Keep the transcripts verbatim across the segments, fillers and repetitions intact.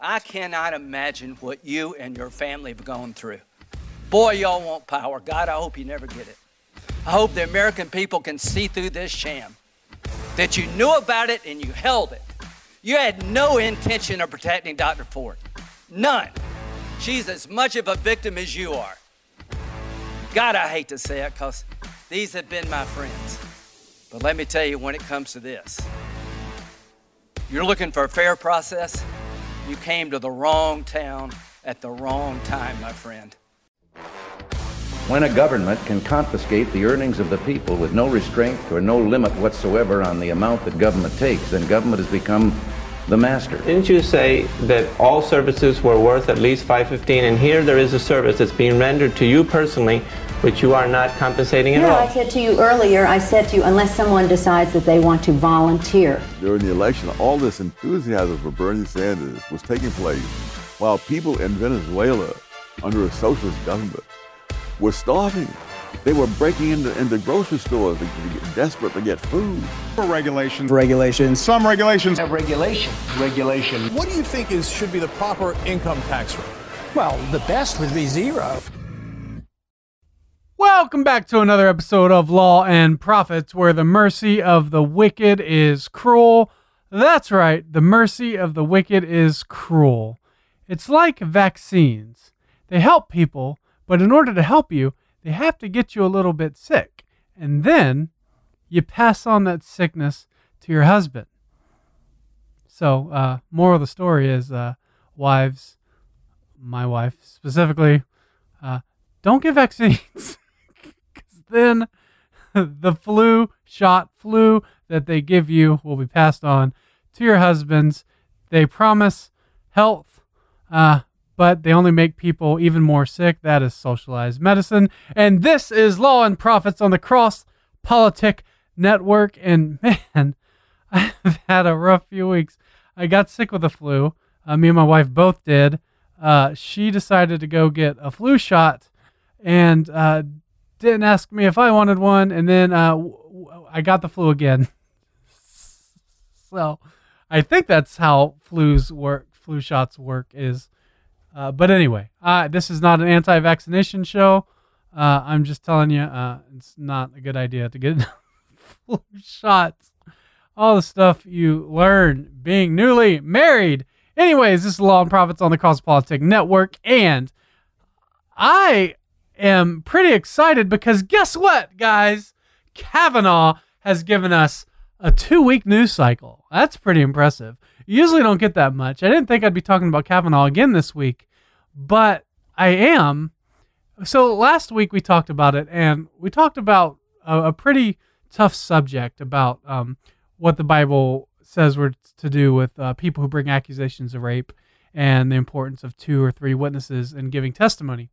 I cannot imagine what you and your family have gone through. Boy, y'all want power. God, I hope you never get it. I hope the American people can see through this sham, that you knew about it and you held it. You had no intention of protecting Doctor Ford. None. She's as much of a victim as you are. God, I hate to say it because these have been my friends. But let me tell you, when it comes to this, you're looking for a fair process, you came to the wrong town at the wrong time, my friend. When a government can confiscate the earnings of the people with no restraint or no limit whatsoever on the amount that government takes, then government has become the master. Didn't you say that all services were worth at least five fifteen, and here there is a service that's being rendered to you personally, which you are not compensating at no, all? I said to you earlier, I said to you, unless someone decides that they want to volunteer. During the election, all this enthusiasm for Bernie Sanders was taking place while people in Venezuela, under a socialist government, were starving. They were breaking into, into grocery stores to, to get desperate to get food. Regulations. Regulations. Some regulations. Have regulation. Regulation. What do you think is should be the proper income tax rate? Well, the best would be zero. Welcome back to another episode of Law and Prophets, where the mercy of the wicked is cruel. That's right, the mercy of the wicked is cruel. It's like vaccines. They help people, but in order to help you, they have to get you a little bit sick. And then you pass on that sickness to your husband. So, uh, moral of the story is, uh, wives, my wife specifically, uh, don't get vaccines. Then the flu shot, flu that they give you will be passed on to your husbands. They promise health, uh, but they only make people even more sick. That is socialized medicine. And this is Law and Prophets on the Cross Politic Network. And man, I've had a rough few weeks. I got sick with the flu. Uh, me and my wife both did. Uh, she decided to go get a flu shot and uh, didn't ask me if I wanted one, and then uh, w- w- I got the flu again. So I think that's how flus work, flu shots work is. Uh, but anyway, uh, this is not an anti-vaccination show. Uh, I'm just telling you, uh, it's not a good idea to get flu shots. All the stuff you learn being newly married. Anyways, this is Law and Prophets on the Cosmopolitan Network, and I am pretty excited because guess what, guys? Kavanaugh has given us a two-week news cycle. That's pretty impressive. You usually don't get that much. I didn't think I'd be talking about Kavanaugh again this week, but I am. So last week we talked about it, and we talked about a, a pretty tough subject about um, what the Bible says we're to do with uh, people who bring accusations of rape and the importance of two or three witnesses in giving testimony.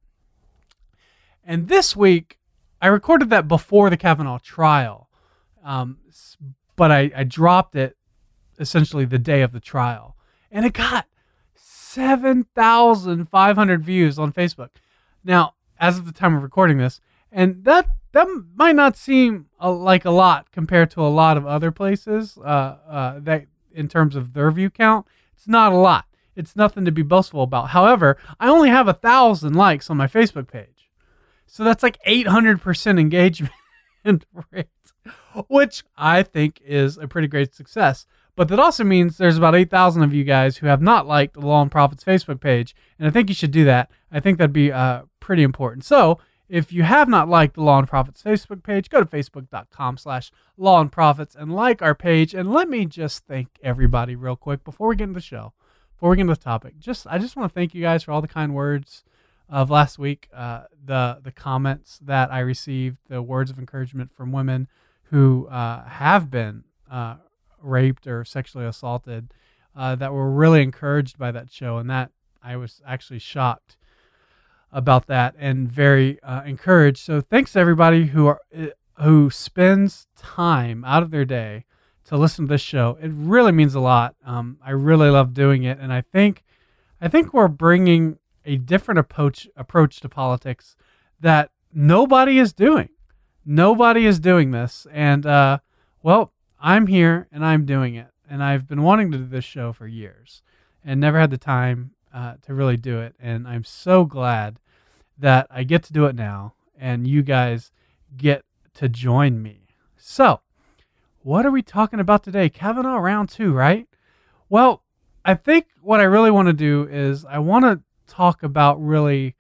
And this week, I recorded that before the Kavanaugh trial, um, but I, I dropped it essentially the day of the trial. And it got seven thousand five hundred views on Facebook. Now, as of the time of recording this, and that that might not seem a, like a lot compared to a lot of other places uh, uh, that in terms of their view count. It's not a lot. It's nothing to be boastful about. However, I only have a thousand likes on my Facebook page. So that's like eight hundred percent engagement rate, which I think is a pretty great success. But that also means there's about eight thousand of you guys who have not liked the Law and Prophets Facebook page, and I think you should do that. I think that'd be uh, pretty important. So if you have not liked the Law and Prophets Facebook page, go to facebook.com slash Law and Prophets and like our page. And let me just thank everybody real quick before we get into the show, before we get into the topic. Just I just want to thank you guys for all the kind words of last week, uh, the the comments that I received, the words of encouragement from women who uh, have been uh, raped or sexually assaulted, uh, that were really encouraged by that show, and that I was actually shocked about that and very uh, encouraged. So thanks to everybody who are who spends time out of their day to listen to this show. It really means a lot. Um, I really love doing it, and I think I think we're bringing a different approach approach to politics that nobody is doing. Nobody is doing this. And, uh, well, I'm here and I'm doing it. And I've been wanting to do this show for years. and never had the time uh, to really do it. And I'm so glad that I get to do it now, and you guys get to join me. So, what are we talking about today? Kavanaugh round two, right? Well, I think what I really want to do is I want to talk about really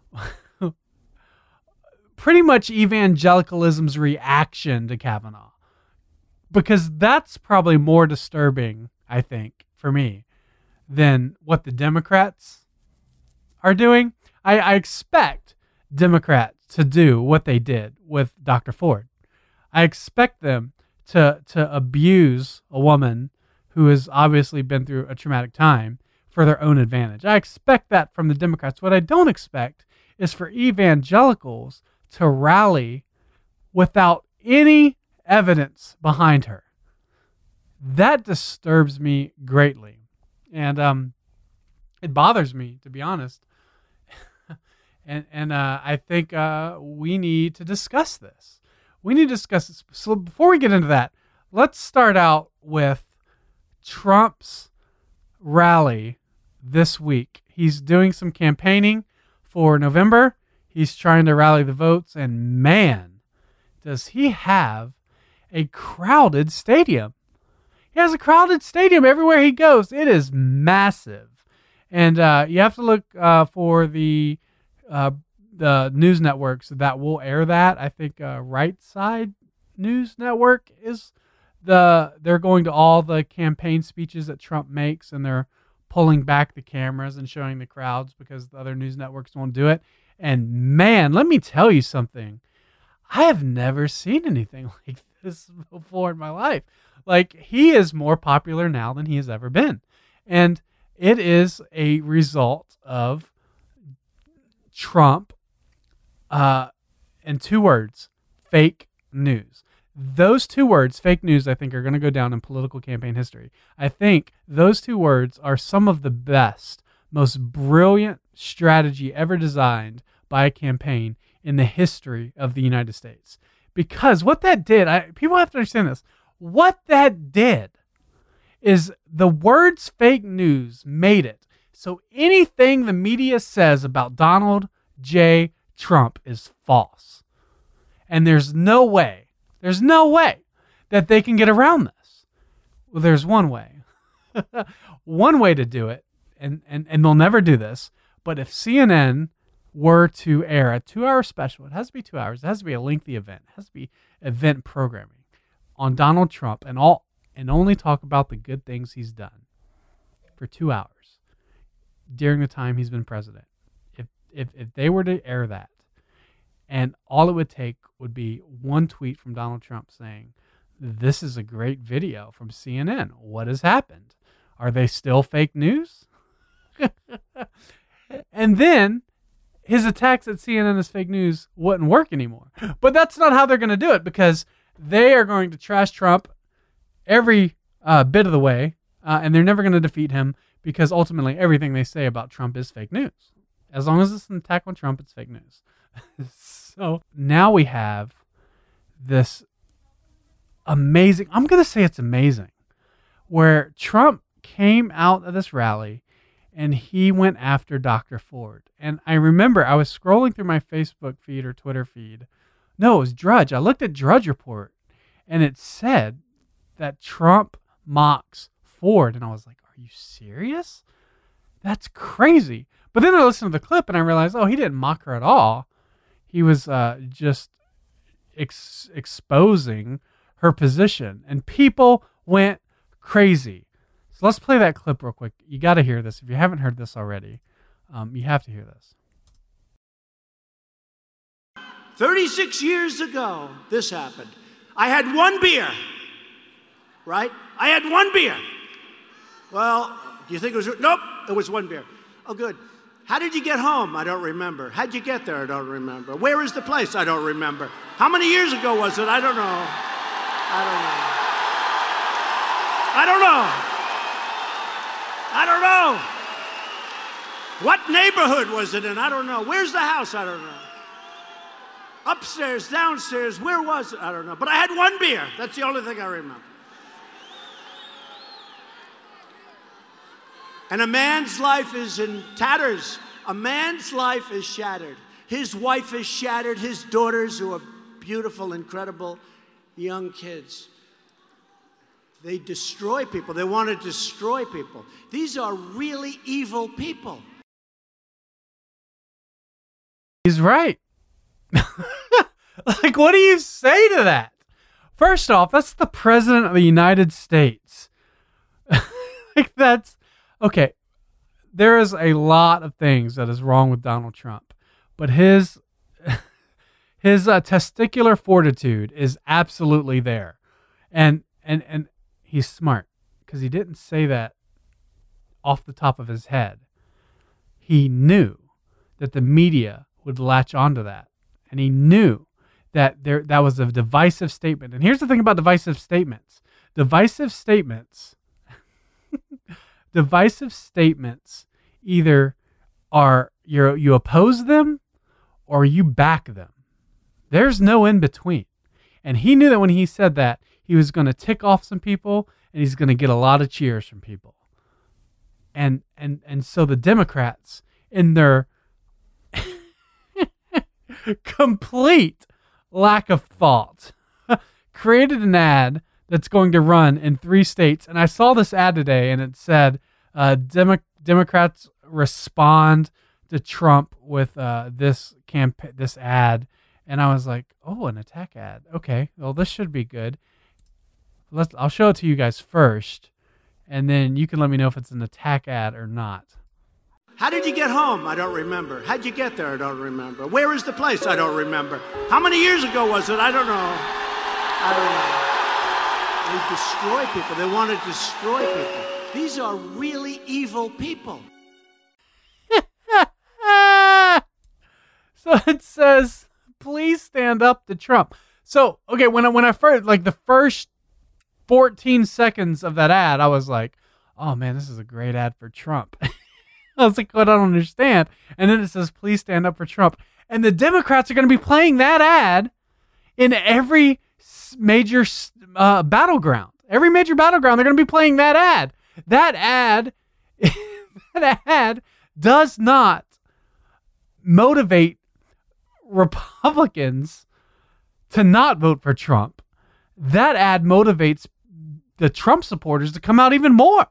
pretty much evangelicalism's reaction to Kavanaugh, because that's probably more disturbing, I think, for me, than what the Democrats are doing. I, I expect Democrats to do what they did with Doctor Ford. I expect them to to abuse a woman who has obviously been through a traumatic time for their own advantage. I expect that from the Democrats. What I don't expect is for evangelicals to rally without any evidence behind her. That disturbs me greatly. And um, it bothers me, to be honest. and and uh, I think uh, we need to discuss this. We need to discuss this. So before we get into that, let's start out with Trump's rally this week. He's doing some campaigning for November. He's trying to rally the votes, and man, does he have a crowded stadium. He has a crowded stadium everywhere he goes. It is massive. And uh, you have to look uh, for the uh, the news networks that will air that. I think uh, Right Side News Network is the, they're going to all the campaign speeches that Trump makes, and they're pulling back the cameras and showing the crowds because the other news networks won't do it. And man, let me tell you something. I have never seen anything like this before in my life. Like, he is more popular now than he has ever been. And it is a result of Trump, uh, in two words, fake news. Those two words, fake news, I think are going to go down in political campaign history. I think those two words are some of the best, most brilliant strategy ever designed by a campaign in the history of the United States. Because what that did, I, people have to understand this, what that did is the words fake news made it so anything the media says about Donald J. Trump is false. And there's no way, there's no way that they can get around this. Well, there's one way. One way to do it, and, and, and they'll never do this, but if C N N were to air a two-hour special, it has to be two hours, it has to be a lengthy event, it has to be event programming on Donald Trump and all and only talk about the good things he's done for two hours during the time he's been president. If if if they were to air that, and all it would take would be one tweet from Donald Trump saying, "This is a great video from C N N. What has happened? Are they still fake news?" And then his attacks at C N N as fake news wouldn't work anymore. But that's not how they're going to do it, because they are going to trash Trump every uh, bit of the way, uh, and they're never going to defeat him, because ultimately everything they say about Trump is fake news. As long as it's an attack on Trump, it's fake news. So now we have this amazing, I'm going to say it's amazing, where Trump came out of this rally and he went after Doctor Ford. And I remember I was scrolling through my Facebook feed or Twitter feed. No, it was Drudge. I looked at Drudge Report, and it said that Trump mocks Ford. And I was like, are you serious? That's crazy. But then I listened to the clip and I realized, oh, he didn't mock her at all. He was uh, just ex- exposing her position. And people went crazy. So let's play that clip real quick. You got to hear this. If you haven't heard this already, um, you have to hear this. thirty-six years ago, this happened. I had one beer, right? I had one beer. Well, do you think it was? Nope, it was one beer. Oh, good. How did you get home? I don't remember. How'd you get there? I don't remember. Where is the place? I don't remember. How many years ago was it? I don't know. I don't know. I don't know. I don't know. What neighborhood was it in? I don't know. Where's the house? I don't know. Upstairs, downstairs, where was it? I don't know. But I had one beer. That's the only thing I remember. And a man's life is in tatters. A man's life is shattered. His wife is shattered. His daughters, who are beautiful, incredible young kids. They destroy people. They want to destroy people. These are really evil people. He's right. Like, what do you say to that? First off, that's the president of the United States. Like, that's okay. There is a lot of things that is wrong with Donald Trump, but his his uh, testicular fortitude is absolutely there, and and and he's smart because he didn't say that off the top of his head. He knew that the media would latch onto that, and he knew that there that was a divisive statement. And here's the thing about divisive statements: divisive statements, divisive statements, either are you you oppose them or you back them. There's no in between. And he knew that when he said that, he was going to tick off some people, and he's going to get a lot of cheers from people. And and and so the Democrats, in their complete lack of thought, created an ad that's going to run in three states. And I saw this ad today, and it said, uh, Demo- Democrats respond to Trump with uh, this camp- this ad. And I was like, oh, an attack ad. Okay, well, this should be good. Let's. I'll show it to you guys first, and then you can let me know if it's an attack ad or not. How did you get home? I don't remember. How'd you get there? I don't remember. Where is the place? I don't remember. How many years ago was it? I don't know. I don't know. They destroy people. They want to destroy people. These are really evil people. So it says, please stand up to Trump. So, okay, when I, when I first, like the first fourteen seconds of that ad, I was like, oh man, this is a great ad for Trump. I was like, what I don't understand. And then it says, please stand up for Trump. And the Democrats are going to be playing that ad in every major uh, battleground. Every major battleground, they're going to be playing that ad. That ad, that ad does not motivate Republicans to not vote for Trump. That ad motivates the Trump supporters to come out even more.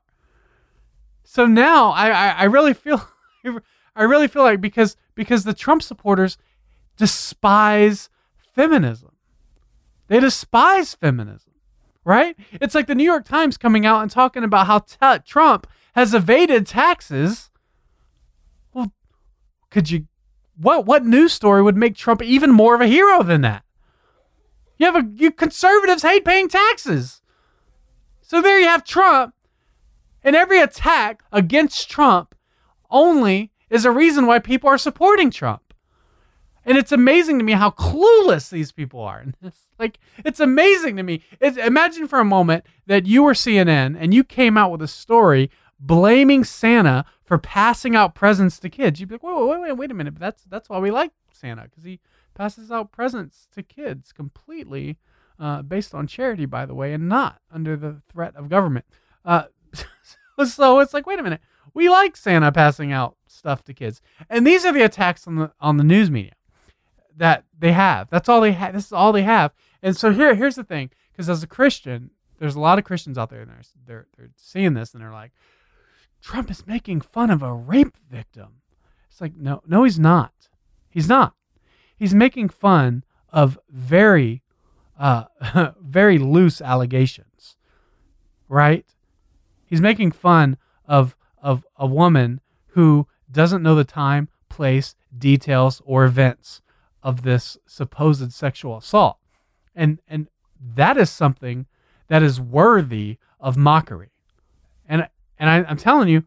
So now I, I, I really feel I really feel like because because the Trump supporters despise feminism. They despise feminism, right? It's like the New York Times coming out and talking about how t- Trump has evaded taxes. Well, could you what what news story would make Trump even more of a hero than that? You have a you conservatives hate paying taxes. So there you have Trump. And every attack against Trump only is a reason why people are supporting Trump. And it's amazing to me how clueless these people are in this. Like, it's amazing to me. It's, imagine for a moment that you were C N N and you came out with a story blaming Santa for passing out presents to kids. You'd be like, wait, wait, wait, wait a minute. That's that's why we like Santa, because he passes out presents to kids completely uh, based on charity, by the way, and not under the threat of government. Uh, so it's like, wait a minute. We like Santa passing out stuff to kids. And these are the attacks on the on the news media that they have. That's all they have. This is all they have. And so here, here's the thing. Because as a Christian, there's a lot of Christians out there, and they're, they're, they're seeing this, and they're like, Trump is making fun of a rape victim. It's like, no, no, he's not. He's not. He's making fun of very, uh, very loose allegations, right? He's making fun of of a woman who doesn't know the time, place, details, or events of this supposed sexual assault. And and that is something that is worthy of mockery. And and I, I'm telling you,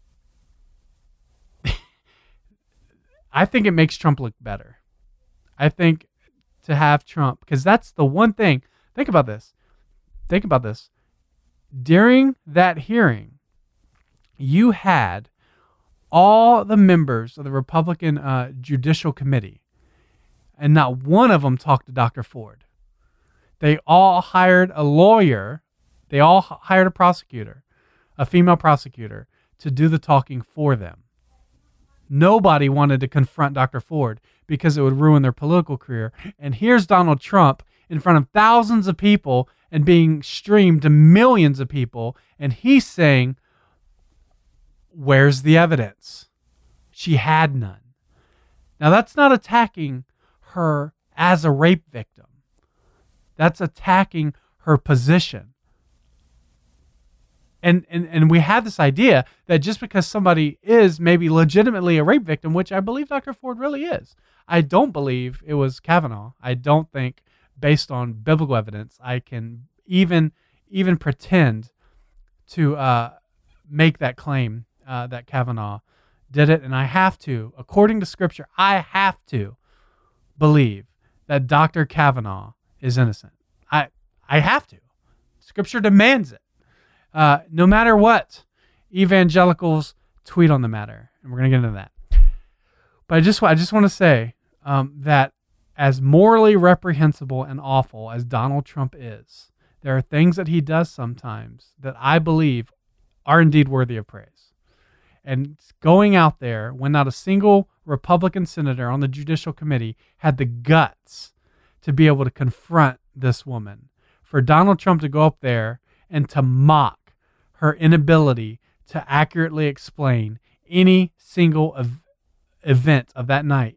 I think it makes Trump look better. I think to have Trump, because that's the one thing. Think about this. Think about this. During that hearing, you had all the members of the Republican uh, Judicial Committee, and not one of them talked to Doctor Ford. They all hired a lawyer. They all hired a prosecutor, a female prosecutor, to do the talking for them. Nobody wanted to confront Doctor Ford because it would ruin their political career. And here's Donald Trump in front of thousands of people and being streamed to millions of people. And he's saying, where's the evidence? She had none. Now, that's not attacking her as a rape victim. That's attacking her position. And, and and we have this idea that just because somebody is maybe legitimately a rape victim, which I believe Doctor Ford really is. I don't believe it was Kavanaugh. I don't think, based on biblical evidence, I can even even pretend to uh, make that claim uh, that Kavanaugh did it. And I have to, according to Scripture, I have to believe that Doctor Kavanaugh is innocent. I I have to. Scripture demands it. Uh, no matter what evangelicals tweet on the matter, and we're going to get into that. But I just I just want to say um, that as morally reprehensible and awful as Donald Trump is, there are things that he does sometimes that I believe are indeed worthy of praise. And going out there when not a single Republican senator on the Judicial Committee had the guts to be able to confront this woman, for Donald Trump to go up there and to mock her inability to accurately explain any single ev- event of that night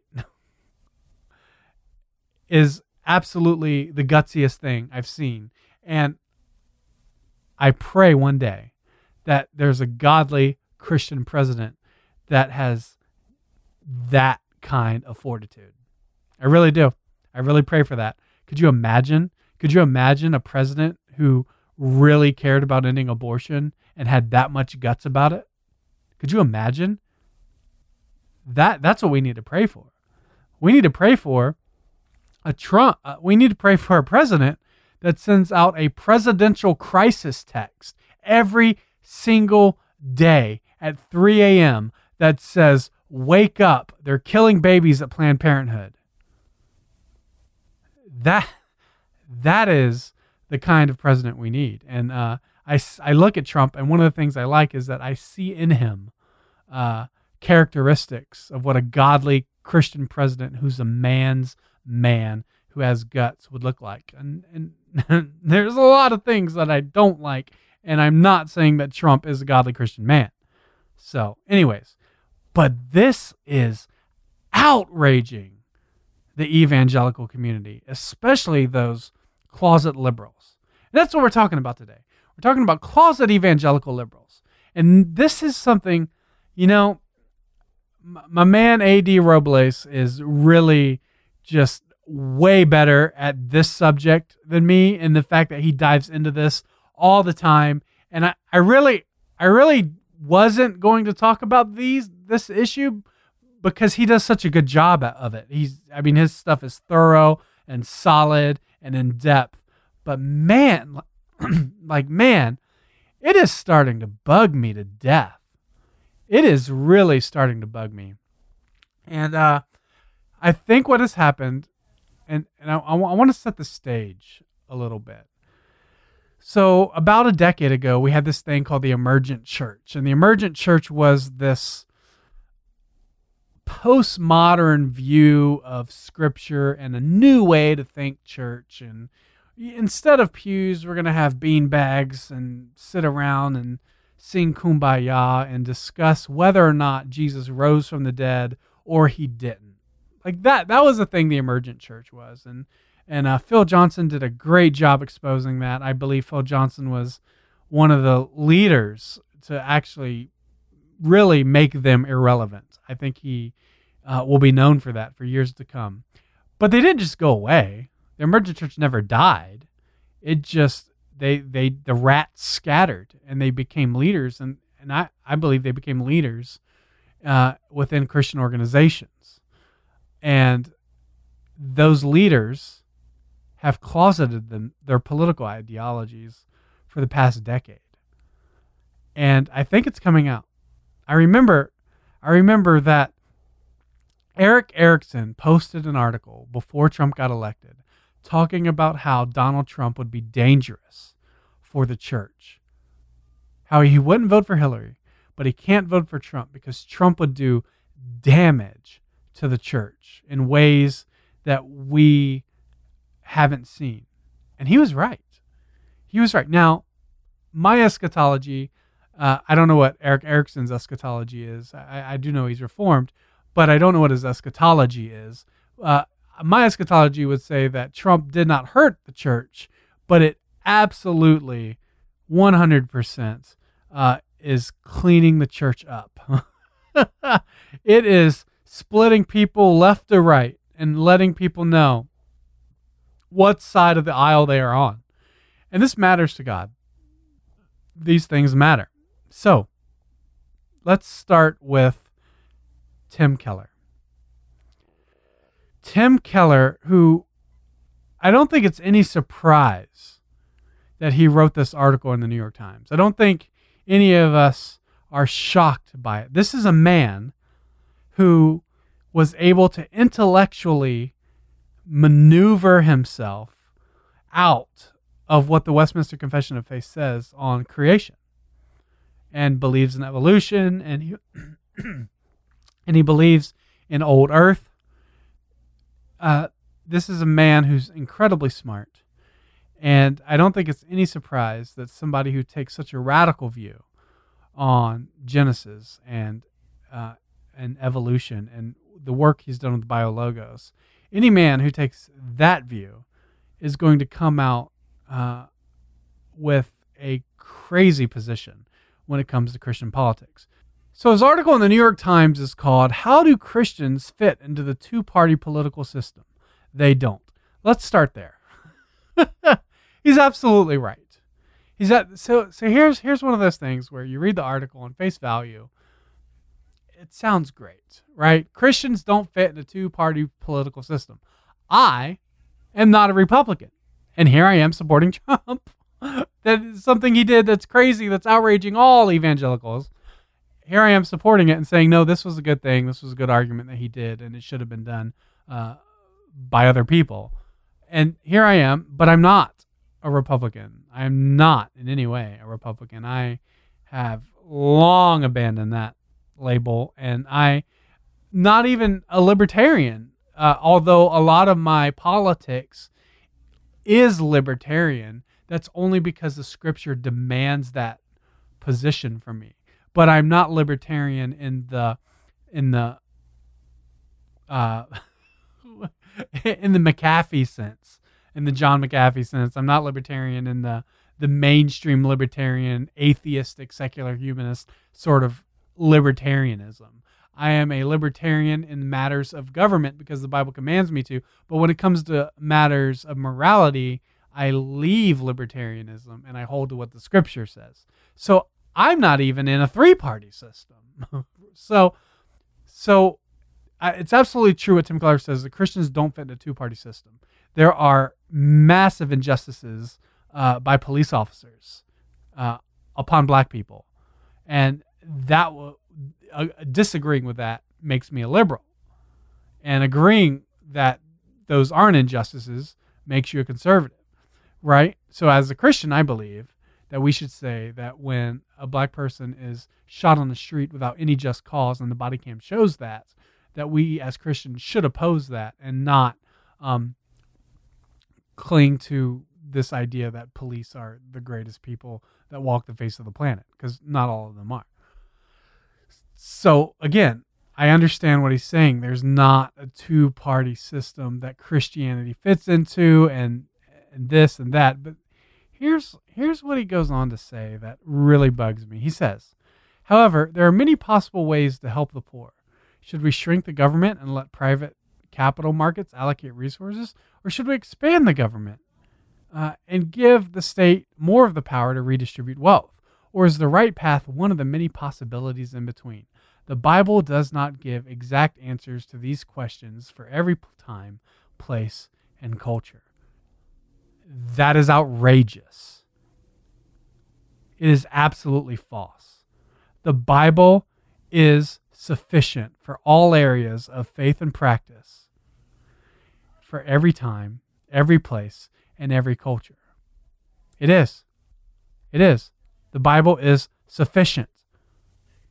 is absolutely the gutsiest thing I've seen. And I pray one day that there's a godly Christian president that has that kind of fortitude. I really do. I really pray for that. Could you imagine? Could you imagine a president who really cared about ending abortion and had that much guts about it? Could you imagine? That that's what we need to pray for. We need to pray for a Trump. Uh, we need to pray for a president that sends out a presidential crisis text every single day at three a.m. that says, "Wake up! They're killing babies at Planned Parenthood." That that is the kind of president we need. And uh, I, I look at Trump, and one of the things I like is that I see in him uh, characteristics of what a godly Christian president who's a man's man, who has guts, would look like. And, and there's a lot of things that I don't like, and I'm not saying that Trump is a godly Christian man. So anyways, but this is outraging the evangelical community, especially those closet liberals. And that's what we're talking about today. We're talking about closet evangelical liberals. And this is something, you know, my man A D Robles is really just way better at this subject than me, in the fact that he dives into this all the time. And I, I really, I really wasn't going to talk about these, this issue, because he does such a good job of it. He's, I mean, his stuff is thorough and solid and in depth. But man, like, man, it is starting to bug me to death. It is really starting to bug me. And uh, I think what has happened, and, and I, I, I want to set the stage a little bit. So about a decade ago, we had this thing called the Emergent Church. And the Emergent Church was this postmodern view of Scripture and a new way to think church. And instead of pews, we're going to have bean bags and sit around and sing Kumbaya and discuss whether or not Jesus rose from the dead or he didn't. Like that, that was the thing the Emergent Church was. And and uh, Phil Johnson did a great job exposing that. I believe Phil Johnson was one of the leaders to actually really make them irrelevant. I think he uh, will be known for that for years to come. But they didn't just go away. The Emergent Church never died. It just, they, they, the rats scattered and they became leaders. And, and I, I believe they became leaders uh, within Christian organizations. And those leaders have closeted them, their political ideologies for the past decade. And I think it's coming out. I remember, I remember that Eric Erickson posted an article before Trump got elected talking about how Donald Trump would be dangerous for the church, how he wouldn't vote for Hillary, but he can't vote for Trump because Trump would do damage to the church in ways that we haven't seen. And he was right. He was right. Now, my eschatology, uh, I don't know what Eric Erickson's eschatology is. I, I do know he's Reformed, but I don't know what his eschatology is. Uh, my eschatology would say that Trump did not hurt the church, but it absolutely one hundred percent uh, is cleaning the church up. It is splitting people left to right and letting people know what side of the aisle they are on. And this matters to God. These things matter. So, let's start with Tim Keller. Tim Keller, who I don't think it's any surprise that he wrote this article in the New York Times. I don't think any of us are shocked by it. This is a man who was able to intellectually maneuver himself out of what the Westminster Confession of Faith says on creation, and believes in evolution, and he and he believes in old Earth. Uh, this is a man who's incredibly smart, and I don't think it's any surprise that somebody who takes such a radical view on Genesis and uh, and evolution and the work he's done with BioLogos, any man who takes that view is going to come out uh, with a crazy position when it comes to Christian politics. So his article in the New York Times is called, "How Do Christians Fit into the Two-Party Political System? They Don't." Let's start there. He's absolutely right. He's at, so so here's here's one of those things where you read the article on face value. It sounds great, right? Christians don't fit in a two-party political system. I am not a Republican, and here I am supporting Trump. That is something he did that's crazy, that's outraging all evangelicals. Here I am supporting it and saying, no, this was a good thing. This was a good argument that he did, and it should have been done uh, by other people. And here I am, but I'm not a Republican. I am not in any way a Republican. I have long abandoned that label, and I not even a libertarian, uh, although a lot of my politics is libertarian. That's only because the scripture demands that position from me. But I'm not libertarian in the in the uh, in the McAfee sense, in the John McAfee sense. I'm not libertarian in the the mainstream libertarian, atheistic, secular humanist sort of libertarianism. I am a libertarian in matters of government because the Bible commands me to. But when it comes to matters of morality, I leave libertarianism and I hold to what the scripture says. So I'm not even in a three-party system. so so I, it's absolutely true what Tim Keller says, that Christians don't fit in a two-party system. There are massive injustices uh, by police officers uh, upon black people. And that w- uh, disagreeing with that makes me a liberal. And agreeing that those aren't injustices makes you a conservative, right? So as a Christian, I believe that we should say that when a black person is shot on the street without any just cause, and the body cam shows that, that we as Christians should oppose that and not um, cling to this idea that police are the greatest people that walk the face of the planet, because not all of them are. So again, I understand what he's saying. There's not a two-party system that Christianity fits into, and and this and that. But here's here's what he goes on to say that really bugs me. He says, however, there are many possible ways to help the poor. Should we shrink the government and let private capital markets allocate resources, or should we expand the government uh, and give the state more of the power to redistribute wealth? Or is the right path one of the many possibilities in between? The Bible does not give exact answers to these questions for every time, place, and culture. That is outrageous. It is absolutely false. The Bible is sufficient for all areas of faith and practice, for every time, every place, and every culture. It is. It is. The Bible is sufficient.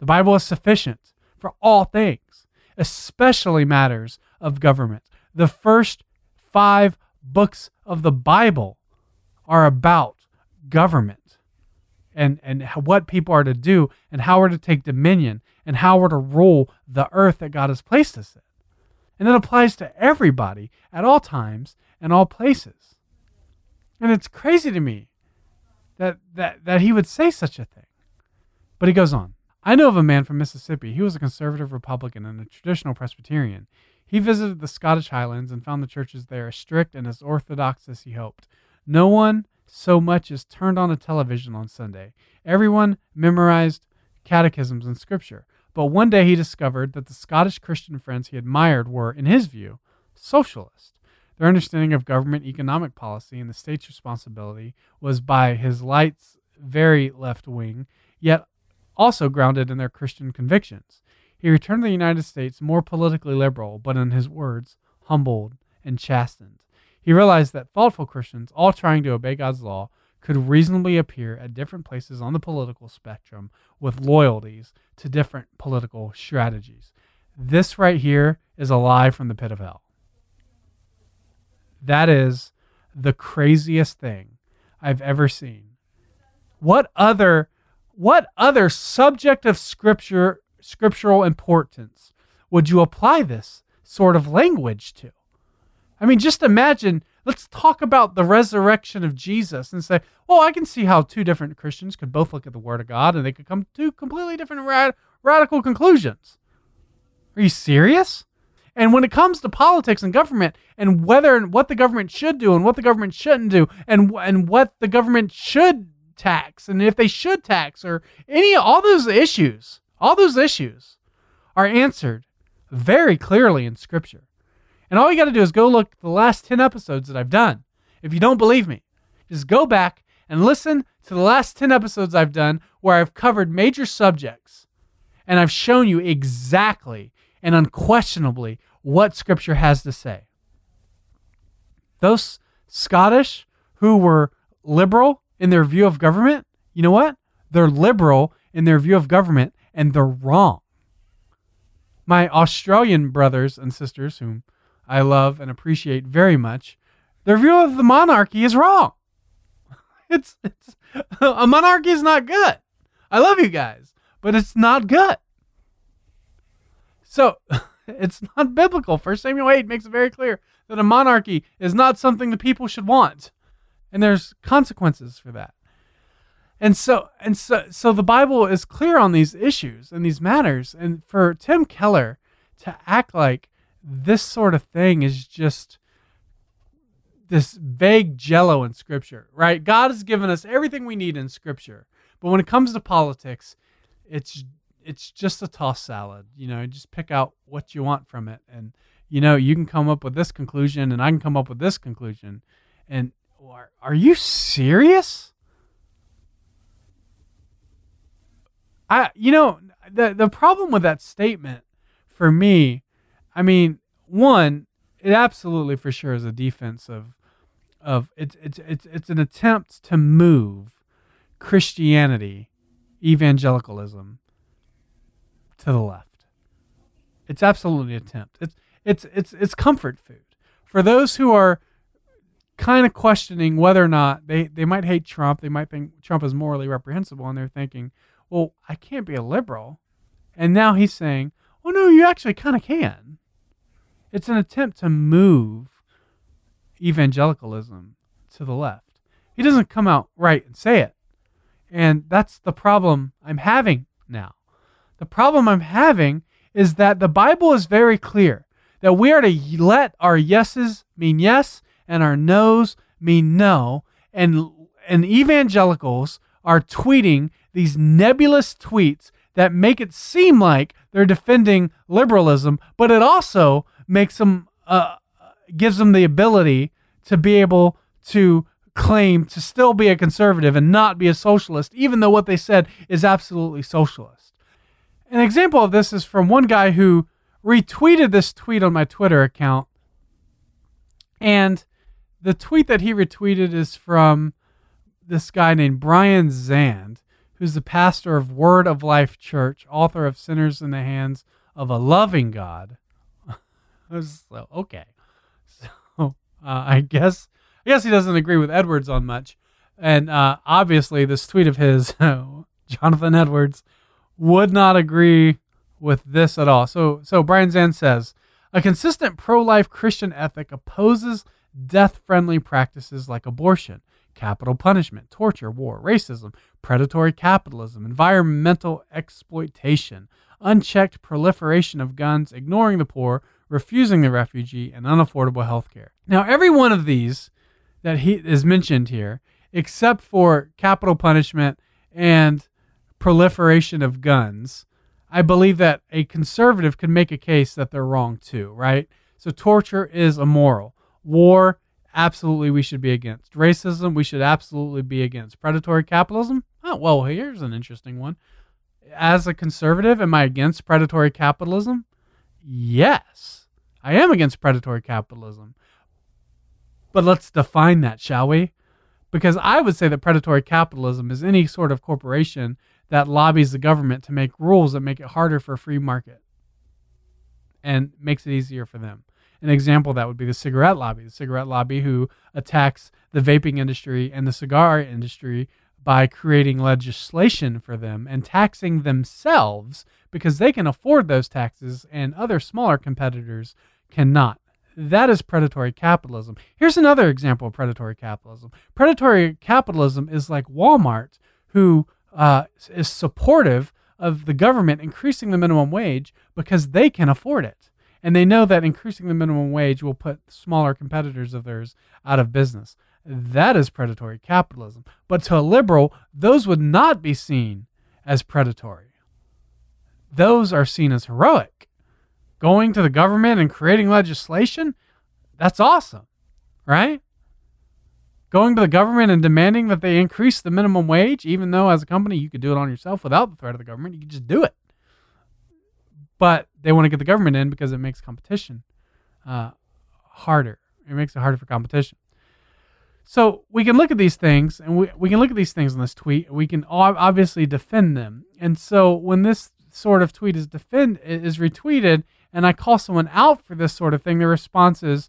The Bible is sufficient for all things, especially matters of government. The first five books of the Bible are about government and, and what people are to do and how we're to take dominion and how we're to rule the earth that God has placed us in. And that applies to everybody at all times and all places. And it's crazy to me that, that, that he would say such a thing. But he goes on. I know of a man from Mississippi. He was a conservative Republican and a traditional Presbyterian. He visited the Scottish Highlands and found the churches there as strict and as orthodox as he hoped. No one so much as turned on a television on Sunday. Everyone memorized catechisms and scripture. But one day he discovered that the Scottish Christian friends he admired were, in his view, socialist. Their understanding of government economic policy and the state's responsibility was by his lights very left-wing, yet also grounded in their Christian convictions. He returned to the United States more politically liberal, but in his words, humbled and chastened. He realized that thoughtful Christians, all trying to obey God's law, could reasonably appear at different places on the political spectrum with loyalties to different political strategies. This right here is a lie from the pit of hell. That is the craziest thing I've ever seen. What other, what other subject of scripture, scriptural importance would you apply this sort of language to? I mean, just imagine, let's talk about the resurrection of Jesus and say, well, I can see how two different Christians could both look at the Word of God and they could come to completely different rad- radical conclusions. Are you serious? And when it comes to politics and government and whether and what the government should do and what the government shouldn't do and and what the government should tax and if they should tax or any all those issues, all those issues are answered very clearly in Scripture. And all you got to do is go look at the last ten episodes that I've done. If you don't believe me, just go back and listen to the last ten episodes I've done where I've covered major subjects and I've shown you exactly and unquestionably what Scripture has to say. Those Scottish who were liberal in their view of government, you know what? They're liberal in their view of government and they're wrong. My Australian brothers and sisters, whom I love and appreciate very much, their view of the monarchy is wrong. It's, it's a monarchy is not good. I love you guys, but it's not good. So it's not biblical. First Samuel eight makes it very clear that a monarchy is not something the people should want. And there's consequences for that. And so and so so the Bible is clear on these issues and these matters. And for Tim Keller to act like this sort of thing is just this vague jello in Scripture, right? God has given us everything we need in Scripture. But when it comes to politics, it's it's just a tossed salad. You know, just pick out what you want from it. And, you know, you can come up with this conclusion and I can come up with this conclusion. And are, are you serious? I, you know, the, the problem with that statement for me, I mean, one, it absolutely for sure is a defense of, of it's, it's, it's, it's an attempt to move Christianity, evangelicalism, to the left. It's absolutely an attempt. It's it's it's it's comfort food for those who are kind of questioning whether or not they, they might hate Trump. They might think Trump is morally reprehensible, and they're thinking, well, I can't be a liberal. And now he's saying, well, no, you actually kind of can. It's an attempt to move evangelicalism to the left. He doesn't come out right and say it. And that's the problem I'm having now. The problem I'm having is that the Bible is very clear that we are to let our yeses mean yes and our no's mean no. And, and evangelicals are tweeting these nebulous tweets that make it seem like they're defending liberalism, but it also makes them, uh, gives them the ability to be able to claim to still be a conservative and not be a socialist, even though what they said is absolutely socialist. An example of this is from one guy who retweeted this tweet on my Twitter account. And the tweet that he retweeted is from this guy named Brian Zand, who's the pastor of Word of Life Church, author of Sinners in the Hands of a Loving God. So, okay. So uh, I guess I guess he doesn't agree with Edwards on much. And uh, obviously this tweet of his, Jonathan Edwards, would not agree with this at all. So, so Brian Zahnd says, a consistent pro-life Christian ethic opposes death-friendly practices like abortion, capital punishment, torture, war, racism, predatory capitalism, environmental exploitation, unchecked proliferation of guns, ignoring the poor, refusing the refugee, and unaffordable health care. Now, every one of these that he is mentioned here, except for capital punishment and proliferation of guns, I believe that a conservative could make a case that they're wrong too, right? So torture is immoral. War, absolutely we should be against. Racism, we should absolutely be against. Predatory capitalism? Oh, well, here's an interesting one. As a conservative, am I against predatory capitalism? Yes, I am against predatory capitalism. But let's define that, shall we? Because I would say that predatory capitalism is any sort of corporation that lobbies the government to make rules that make it harder for a free market and makes it easier for them. An example of that would be the cigarette lobby. The cigarette lobby who attacks the vaping industry and the cigar industry by creating legislation for them and taxing themselves because they can afford those taxes and other smaller competitors cannot. That is predatory capitalism. Here's another example of predatory capitalism. Predatory capitalism is like Walmart, who uh, is supportive of the government increasing the minimum wage because they can afford it. And they know that increasing the minimum wage will put smaller competitors of theirs out of business. That is predatory capitalism. But to a liberal, those would not be seen as predatory. Those are seen as heroic. Going to the government and creating legislation, that's awesome, right? Going to the government and demanding that they increase the minimum wage, even though as a company you could do it on yourself without the threat of the government, you could just do it. But they want to get the government in because it makes competition uh, harder. It makes it harder for competition. So we can look at these things, and we, we can look at these things in this tweet. We can obviously defend them. And so when this sort of tweet is defend is retweeted, and I call someone out for this sort of thing, the response is,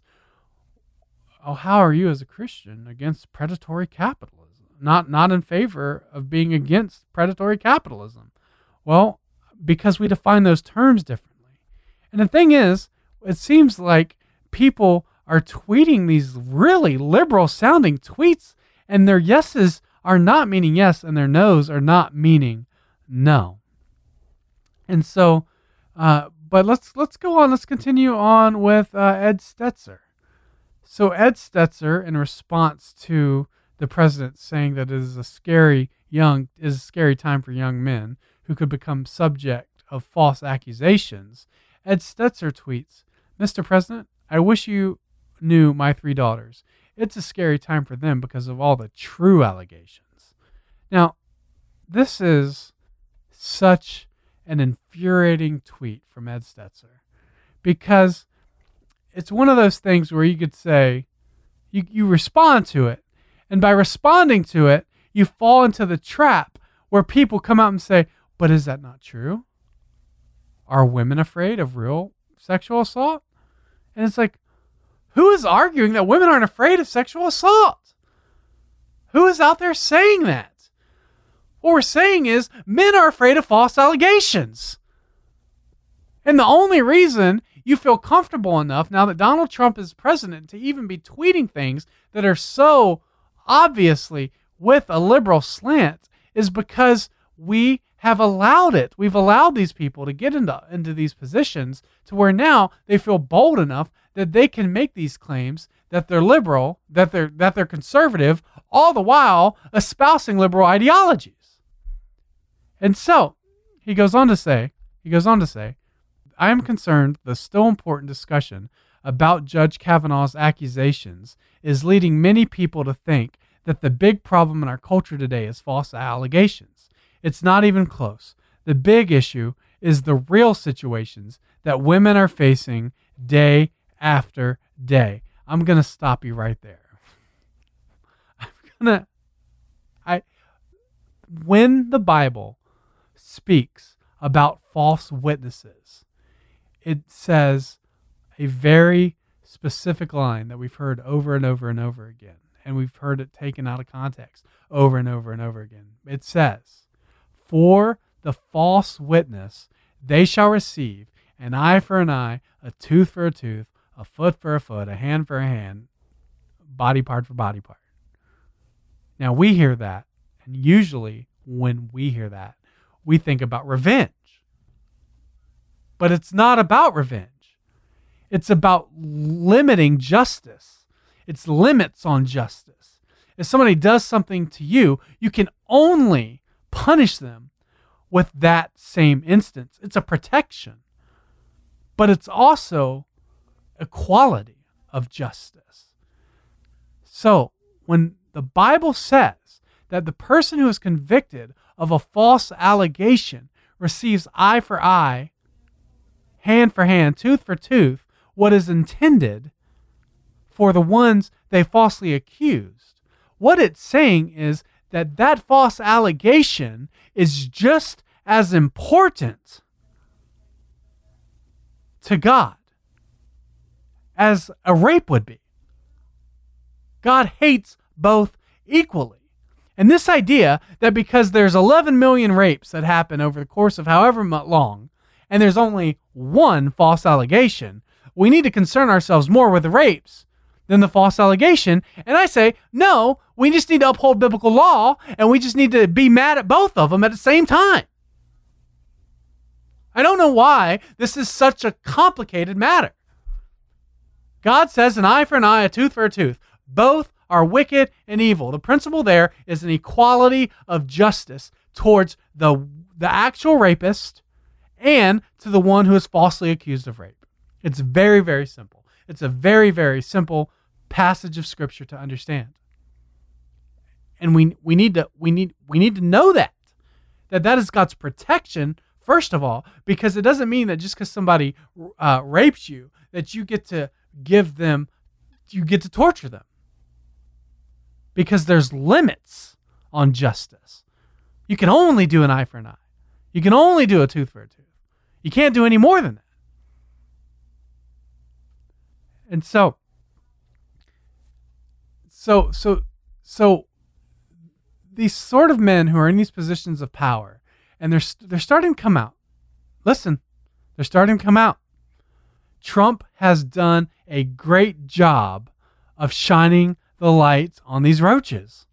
oh, how are you as a Christian against predatory capitalism? Not not in favor of being against predatory capitalism. Well, because we define those terms differently. And the thing is, it seems like people are tweeting these really liberal sounding tweets, and their yeses are not meaning yes, and their no's are not meaning no. And so, uh, but let's let's go on. Let's continue on with uh, Ed Stetzer. So Ed Stetzer, in response to the president saying that it is a scary young is a scary time for young men who could become subject of false accusations, Ed Stetzer tweets, Mister President, I wish you knew my three daughters. It's a scary time for them because of all the true allegations. Now, this is such an infuriating tweet from Ed Stetzer because it's one of those things where you could say, you, you respond to it, and by responding to it, you fall into the trap where people come out and say, but is that not true? Are women afraid of real sexual assault? And it's like, who is arguing that women aren't afraid of sexual assault? Who is out there saying that? What we're saying is men are afraid of false allegations. And the only reason you feel comfortable enough now that Donald Trump is president to even be tweeting things that are so obviously with a liberal slant is because we have allowed it. We've allowed these people to get into, into these positions to where now they feel bold enough that they can make these claims that they're liberal, that they're that they're conservative, all the while espousing liberal ideologies. And so he goes on to say, he goes on to say, I am concerned the still important discussion about Judge Kavanaugh's accusations is leading many people to think that the big problem in our culture today is false allegations. It's not even close. The big issue is the real situations that women are facing day after day. I'm going to stop you right there. I'm going to, I, when the Bible speaks about false witnesses, it says a very specific line that we've heard over and over and over again, and we've heard it taken out of context over and over and over again. It says, for the false witness, they shall receive an eye for an eye, a tooth for a tooth, a foot for a foot, a hand for a hand, body part for body part. Now we hear that, and usually when we hear that, we think about revenge. But it's not about revenge. It's about limiting justice. It's limits on justice. If somebody does something to you, you can only punish them with that same instance. It's a protection. But it's also equality of justice. So when the Bible says that the person who is convicted of a false allegation receives eye for eye, hand for hand, tooth for tooth, what is intended for the ones they falsely accused, what it's saying is that that false allegation is just as important to God as a rape would be. God hates both equally. And this idea that because there's eleven million rapes that happen over the course of however long, and there's only one false allegation, we need to concern ourselves more with the rapes than the false allegation. And I say, no, we just need to uphold biblical law, and we just need to be mad at both of them at the same time. I don't know why this is such a complicated matter. God says an eye for an eye, a tooth for a tooth. Both are wicked and evil. The principle there is an equality of justice towards the, the actual rapist and to the one who is falsely accused of rape. It's very, very simple. It's a very, very simple passage of Scripture to understand. And we we need to we need we need to know that. That that is God's protection, first of all, because it doesn't mean that just because somebody uh, rapes you, that you get to give them, you get to torture them. Because there's limits on justice. You can only do an eye for an eye. You can only do a tooth for a tooth. You can't do any more than that. And so, so, so, so, these sort of men who are in these positions of power, and they're they're starting to come out. Listen, they're starting to come out. Trump has done a great job of shining the light on these roaches.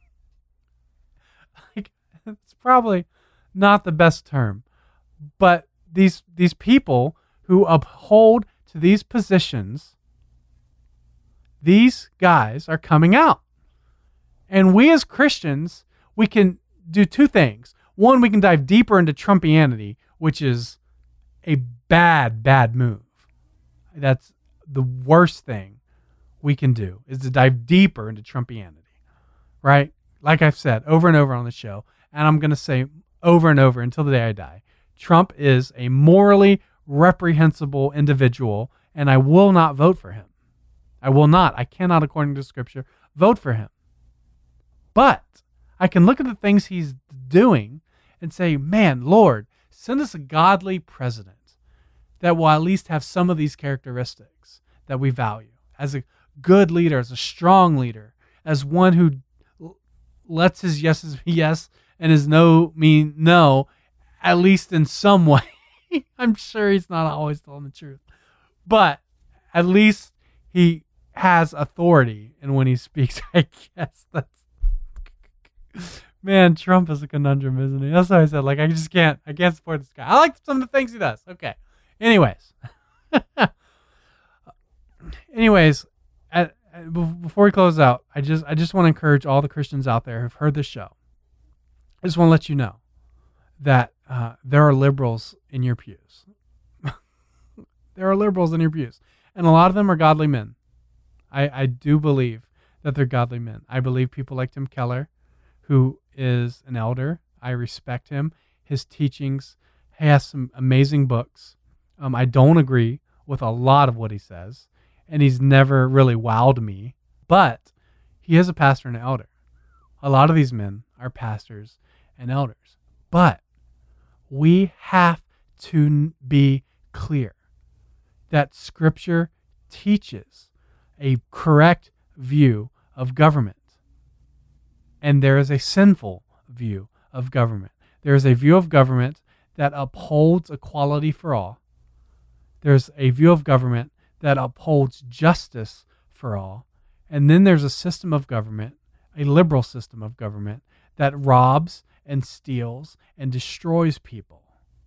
Like, it's probably not the best term, but these these people who uphold to these positions, these guys are coming out. And we as Christians, we can do two things. One, we can dive deeper into Trumpianity, which is a bad, bad move. That's the worst thing we can do, is to dive deeper into Trumpianity, right? Like I've said over and over on the show, and I'm going to say over and over until the day I die, Trump is a morally reprehensible individual, and I will not vote for him. I will not. I cannot, according to Scripture, vote for him. But I can look at the things he's doing and say, man, Lord, send us a godly president that will at least have some of these characteristics that we value. As a good leader, as a strong leader, as one who lets his yeses be yes and his no mean no, at least in some way. I'm sure he's not always telling the truth. But at least he has authority, and when he speaks, I guess that's... Man, Trump is a conundrum, isn't he? That's why I said, like, I just can't, I can't support this guy. I like some of the things he does. Okay. Anyways. Anyways, at, at, before we close out, I just, I just want to encourage all the Christians out there who've heard this show. I just want to let you know that uh, there are liberals in your pews. There are liberals in your pews. And a lot of them are godly men. I, I do believe that they're godly men. I believe people like Tim Keller, who is an elder. I respect him. His teachings, he has some amazing books. Um, I don't agree with a lot of what he says, and he's never really wowed me, but he is a pastor and an elder. A lot of these men are pastors and elders. But we have to be clear that Scripture teaches a correct view of government. And there is a sinful view of government. There is a view of government that upholds equality for all. There's a view of government that upholds justice for all. And then there's a system of government, a liberal system of government, that robs and steals and destroys people.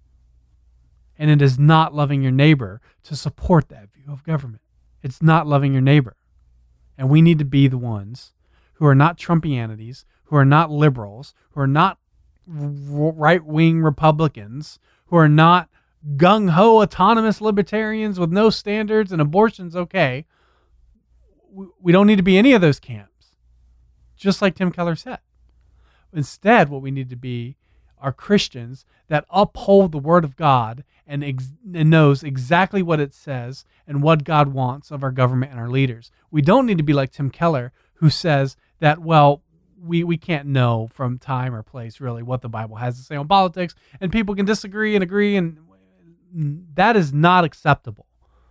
And it is not loving your neighbor to support that view of government. It's not loving your neighbor. And we need to be the ones who are not Trumpianities, who are not liberals, who are not right-wing Republicans, who are not gung-ho autonomous libertarians with no standards and abortion's okay. We don't need to be any of those camps, just like Tim Keller said. Instead, what we need to be are Christians that uphold the Word of God and, ex- and knows exactly what it says and what God wants of our government and our leaders. We don't need to be like Tim Keller, who says that, well, we, we can't know from time or place really what the Bible has to say on politics, and people can disagree and agree, and that is not acceptable,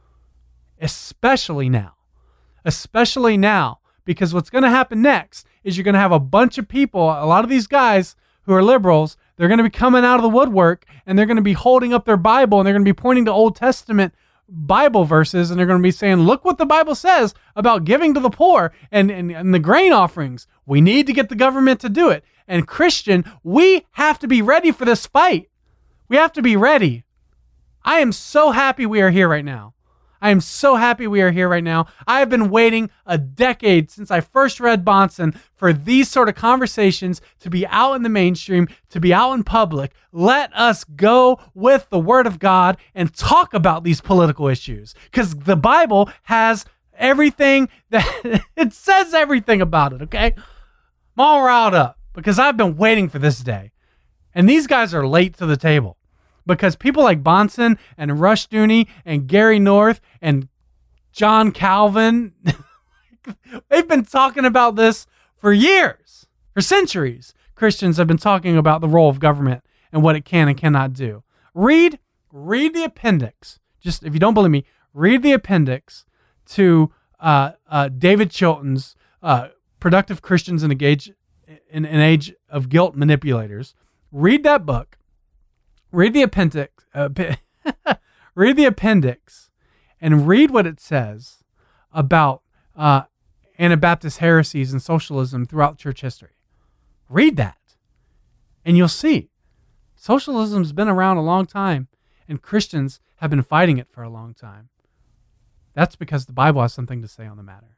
especially now. Especially now, because what's going to happen next is you're going to have a bunch of people, a lot of these guys who are liberals, they're going to be coming out of the woodwork, and they're going to be holding up their Bible, and they're going to be pointing to Old Testament Bible verses, and they're going to be saying, look what the Bible says about giving to the poor and, and, and the grain offerings. We need to get the government to do it. And Christian, we have to be ready for this fight. We have to be ready. I am so happy we are here right now. I am so happy we are here right now. I have been waiting a decade since I first read Bahnsen for these sort of conversations to be out in the mainstream, to be out in public. Let us go with the Word of God and talk about these political issues, because the Bible has everything that it says everything about it, okay? I'm all riled up because I've been waiting for this day. And these guys are late to the table. Because people like Bahnsen and Rushdoony and Gary North and John Calvin, they've been talking about this for years, for centuries. Christians have been talking about the role of government and what it can and cannot do. Read, read the appendix. Just if you don't believe me, read the appendix to uh, uh, David Chilton's uh, "Productive Christians in, Age, in an Age of Guilt Manipulators." Read that book. Read the appendix, uh, read the appendix, and read what it says about uh, Anabaptist heresies and socialism throughout church history. Read that, and you'll see socialism's been around a long time, and Christians have been fighting it for a long time. That's because the Bible has something to say on the matter.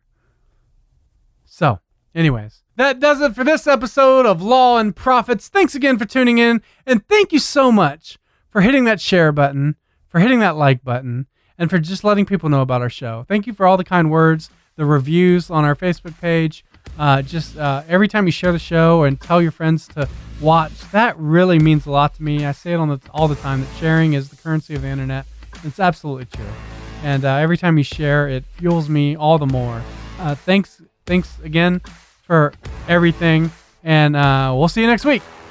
So, anyways, that does it for this episode of Law and Prophets. Thanks again for tuning in, and thank you so much for hitting that share button, for hitting that like button, and for just letting people know about our show. Thank you for all the kind words, the reviews on our Facebook page. Uh, just uh, every time you share the show and tell your friends to watch, that really means a lot to me. I say it on the, all the time that sharing is the currency of the internet. It's absolutely true. And uh, every time you share, it fuels me all the more. Uh, thanks, thanks again for everything, and uh, we'll see you next week.